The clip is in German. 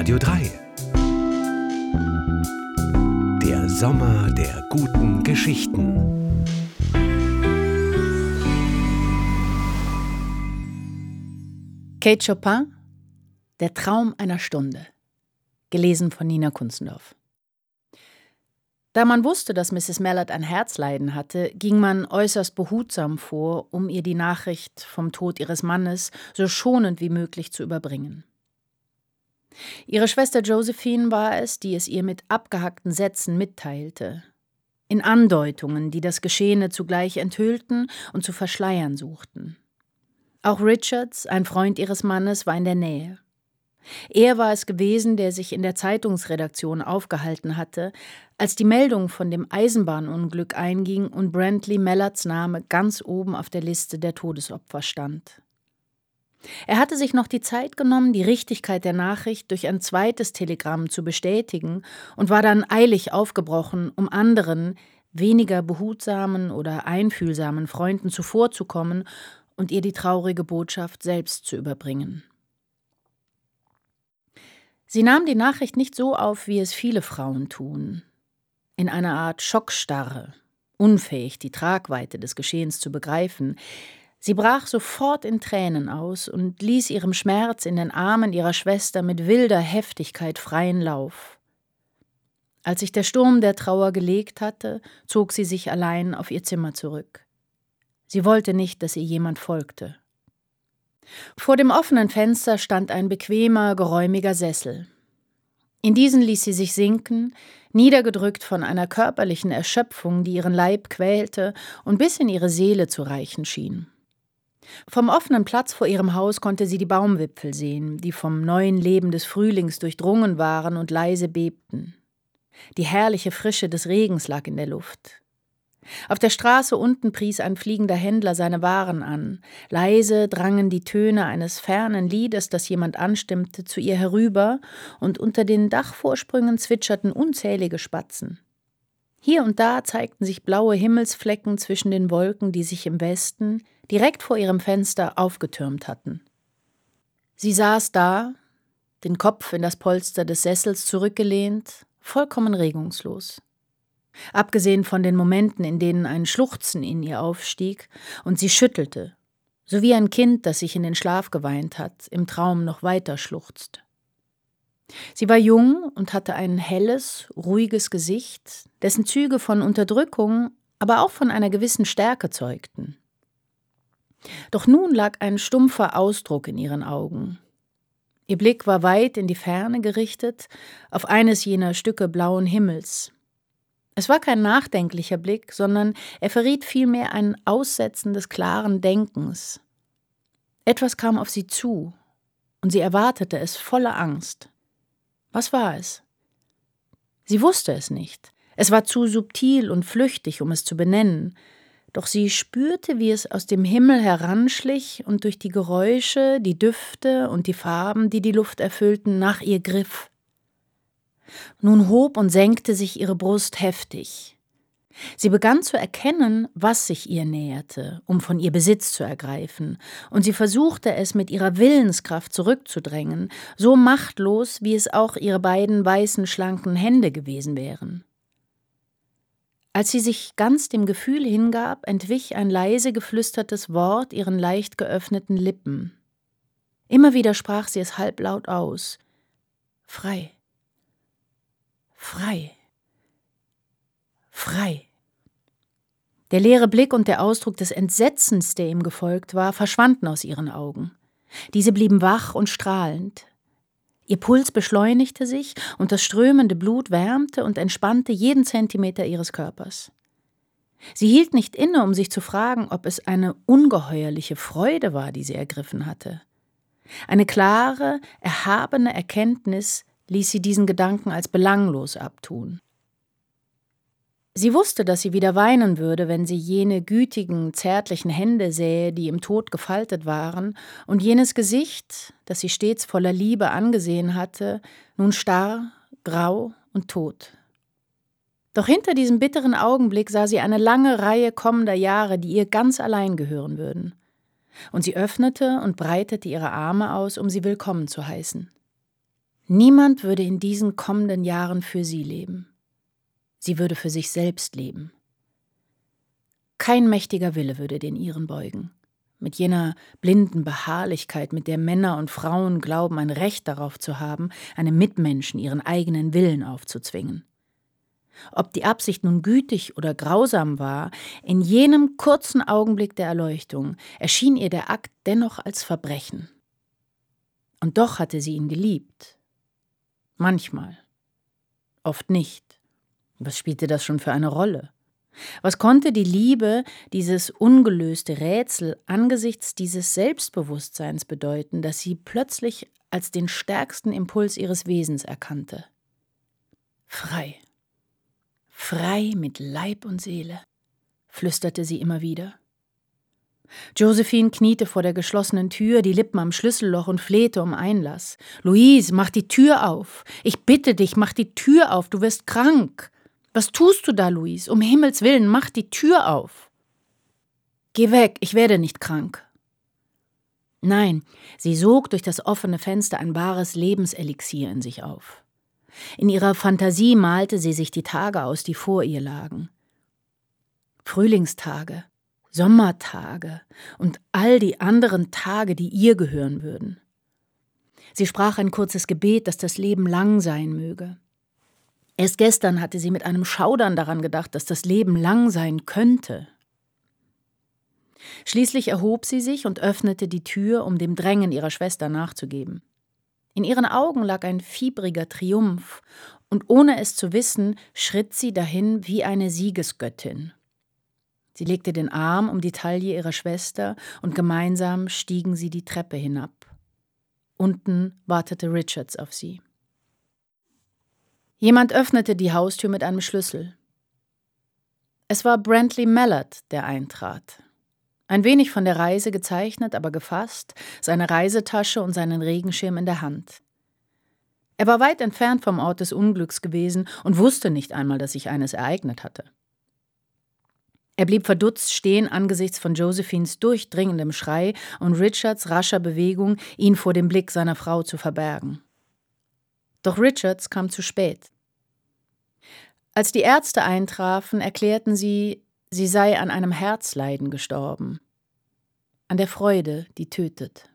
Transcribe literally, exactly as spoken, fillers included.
Radio drei. Der Sommer der guten Geschichten. Kate Chopin, Der Traum einer Stunde. Gelesen von Nina Kunzendorf. Da man wusste, dass Misses Mallard ein Herzleiden hatte, ging man äußerst behutsam vor, um ihr die Nachricht vom Tod ihres Mannes so schonend wie möglich zu überbringen. Ihre Schwester Josephine war es, die es ihr mit abgehackten Sätzen mitteilte, in Andeutungen, die das Geschehene zugleich enthüllten und zu verschleiern suchten. Auch Richards, ein Freund ihres Mannes, war in der Nähe. Er war es gewesen, der sich in der Zeitungsredaktion aufgehalten hatte, als die Meldung von dem Eisenbahnunglück einging und Brantley Mallards Name ganz oben auf der Liste der Todesopfer stand. Er hatte sich noch die Zeit genommen, die Richtigkeit der Nachricht durch ein zweites Telegramm zu bestätigen und war dann eilig aufgebrochen, um anderen, weniger behutsamen oder einfühlsamen Freunden zuvorzukommen und ihr die traurige Botschaft selbst zu überbringen. Sie nahm die Nachricht nicht so auf, wie es viele Frauen tun, in einer Art Schockstarre, unfähig, die Tragweite des Geschehens zu begreifen. Sie brach sofort in Tränen aus und ließ ihrem Schmerz in den Armen ihrer Schwester mit wilder Heftigkeit freien Lauf. Als sich der Sturm der Trauer gelegt hatte, zog sie sich allein auf ihr Zimmer zurück. Sie wollte nicht, dass ihr jemand folgte. Vor dem offenen Fenster stand ein bequemer, geräumiger Sessel. In diesen ließ sie sich sinken, niedergedrückt von einer körperlichen Erschöpfung, die ihren Leib quälte und bis in ihre Seele zu reichen schien. Vom offenen Platz vor ihrem Haus konnte sie die Baumwipfel sehen, die vom neuen Leben des Frühlings durchdrungen waren und leise bebten. Die herrliche Frische des Regens lag in der Luft. Auf der Straße unten pries ein fliegender Händler seine Waren an. Leise drangen die Töne eines fernen Liedes, das jemand anstimmte, zu ihr herüber, und unter den Dachvorsprüngen zwitscherten unzählige Spatzen. Hier und da zeigten sich blaue Himmelsflecken zwischen den Wolken, die sich im Westen, direkt vor ihrem Fenster, aufgetürmt hatten. Sie saß da, den Kopf in das Polster des Sessels zurückgelehnt, vollkommen regungslos. Abgesehen von den Momenten, in denen ein Schluchzen in ihr aufstieg und sie schüttelte, so wie ein Kind, das sich in den Schlaf geweint hat, im Traum noch weiter schluchzt. Sie war jung und hatte ein helles, ruhiges Gesicht, dessen Züge von Unterdrückung, aber auch von einer gewissen Stärke zeugten. Doch nun lag ein stumpfer Ausdruck in ihren Augen. Ihr Blick war weit in die Ferne gerichtet, auf eines jener Stücke blauen Himmels. Es war kein nachdenklicher Blick, sondern er verriet vielmehr ein Aussetzen des klaren Denkens. Etwas kam auf sie zu, und sie erwartete es voller Angst. Was war es? Sie wusste es nicht. Es war zu subtil und flüchtig, um es zu benennen. Doch sie spürte, wie es aus dem Himmel heranschlich und durch die Geräusche, die Düfte und die Farben, die die Luft erfüllten, nach ihr griff. Nun hob und senkte sich ihre Brust heftig. Sie begann zu erkennen, was sich ihr näherte, um von ihr Besitz zu ergreifen, und sie versuchte es mit ihrer Willenskraft zurückzudrängen, so machtlos, wie es auch ihre beiden weißen, schlanken Hände gewesen wären. Als sie sich ganz dem Gefühl hingab, entwich ein leise geflüstertes Wort ihren leicht geöffneten Lippen. Immer wieder sprach sie es halblaut aus. Frei. Frei. Frei. Der leere Blick und der Ausdruck des Entsetzens, der ihm gefolgt war, verschwanden aus ihren Augen. Diese blieben wach und strahlend. Ihr Puls beschleunigte sich und das strömende Blut wärmte und entspannte jeden Zentimeter ihres Körpers. Sie hielt nicht inne, um sich zu fragen, ob es eine ungeheuerliche Freude war, die sie ergriffen hatte. Eine klare, erhabene Erkenntnis ließ sie diesen Gedanken als belanglos abtun. Sie wusste, dass sie wieder weinen würde, wenn sie jene gütigen, zärtlichen Hände sähe, die im Tod gefaltet waren, und jenes Gesicht, das sie stets voller Liebe angesehen hatte, nun starr, grau und tot. Doch hinter diesem bitteren Augenblick sah sie eine lange Reihe kommender Jahre, die ihr ganz allein gehören würden. Und sie öffnete und breitete ihre Arme aus, um sie willkommen zu heißen. Niemand würde in diesen kommenden Jahren für sie leben. Sie würde für sich selbst leben. Kein mächtiger Wille würde den ihren beugen. Mit jener blinden Beharrlichkeit, mit der Männer und Frauen glauben, ein Recht darauf zu haben, einem Mitmenschen ihren eigenen Willen aufzuzwingen. Ob die Absicht nun gütig oder grausam war, in jenem kurzen Augenblick der Erleuchtung erschien ihr der Akt dennoch als Verbrechen. Und doch hatte sie ihn geliebt. Manchmal. Oft nicht. Was spielte das schon für eine Rolle? Was konnte die Liebe, dieses ungelöste Rätsel angesichts dieses Selbstbewusstseins bedeuten, das sie plötzlich als den stärksten Impuls ihres Wesens erkannte? Frei. Frei mit Leib und Seele, flüsterte sie immer wieder. Josephine kniete vor der geschlossenen Tür, die Lippen am Schlüsselloch und flehte um Einlass. »Louise, mach die Tür auf! Ich bitte dich, mach die Tür auf, du wirst krank! Was tust du da, Louise? Um Himmels Willen, mach die Tür auf!« »Geh weg, ich werde nicht krank.« Nein, sie sog durch das offene Fenster ein wahres Lebenselixier in sich auf. In ihrer Fantasie malte sie sich die Tage aus, die vor ihr lagen. Frühlingstage, Sommertage und all die anderen Tage, die ihr gehören würden. Sie sprach ein kurzes Gebet, dass das Leben lang sein möge. Erst gestern hatte sie mit einem Schaudern daran gedacht, dass das Leben lang sein könnte. Schließlich erhob sie sich und öffnete die Tür, um dem Drängen ihrer Schwester nachzugeben. In ihren Augen lag ein fiebriger Triumph, und ohne es zu wissen, schritt sie dahin wie eine Siegesgöttin. Sie legte den Arm um die Taille ihrer Schwester, und gemeinsam stiegen sie die Treppe hinab. Unten wartete Richards auf sie. Jemand öffnete die Haustür mit einem Schlüssel. Es war Brantley Mallard, der eintrat. Ein wenig von der Reise gezeichnet, aber gefasst, seine Reisetasche und seinen Regenschirm in der Hand. Er war weit entfernt vom Ort des Unglücks gewesen und wusste nicht einmal, dass sich eines ereignet hatte. Er blieb verdutzt stehen angesichts von Josephines durchdringendem Schrei und Richards rascher Bewegung, ihn vor dem Blick seiner Frau zu verbergen. Doch Richards kam zu spät. Als die Ärzte eintrafen, erklärten sie, sie sei an einem Herzleiden gestorben. An der Freude, die tötet.